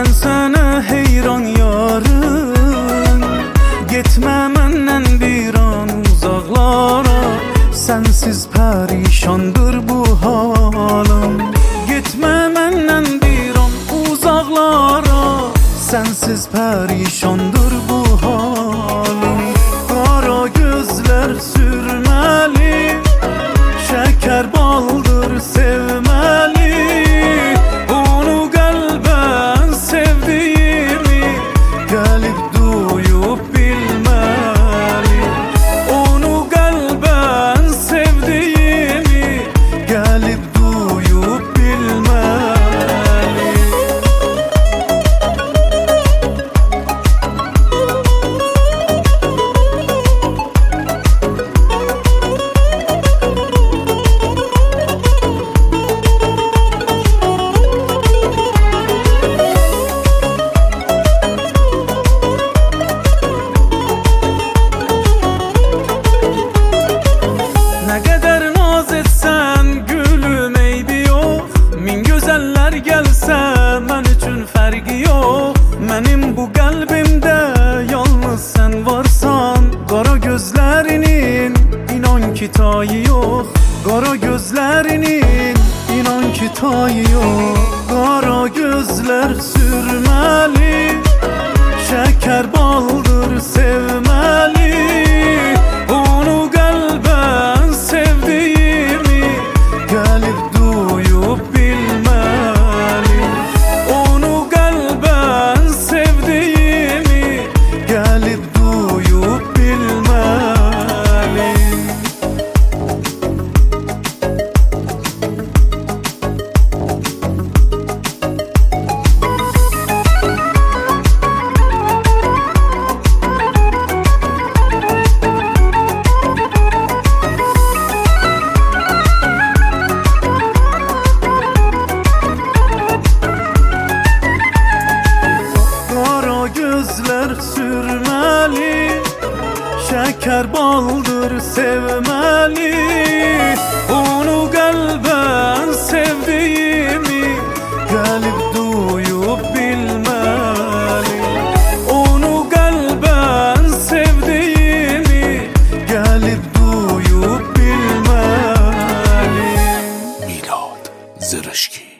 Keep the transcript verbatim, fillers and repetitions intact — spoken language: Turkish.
Ben sana heyran yarım, gitme menden bir an uzaklara. Sensiz perişandır bu halim, gitme menden bir an uzaklara. Sensiz perişandır bu halim. Kara gözler sürmeli, şeker baldır sevmeli. Onu kalben sevdiğimi gelip duyup bilmeli. Onu kalben sevdiğimi gelip duyup bilmeli. Ne kadar naz etsen gülüm eybi yok. Min güzeller gelse men üçün fergi yok. Benim bu kalbimde yalnız sen varsan. Kara gözlerinin inan ki tayı yok. Kara gözlerinin inan ki tayı yok. Kara gözler sürmeli, şeker baldır sevmeli. Onu kalben sevdiğimi gelip duyup bilmeli. Onu kalben sevdiğimi gelip duyup bilmeli. Gözler sürmeli, şeker baldır sevmeli. Onu kalben sevdiğimi gelip duyup bilmeli. Onu kalben sevdiğimi gelip duyup bilmeli. Milad Zırışki.